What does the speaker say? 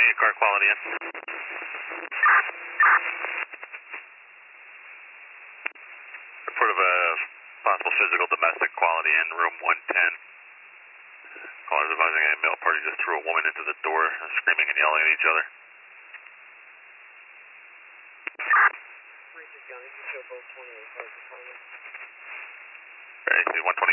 your car quality in. Report of a possible physical domestic quality in room 110. Callers advising a male party just threw a woman into the door, screaming and yelling at each other. County, show both 28 cars in front of them. AC 120.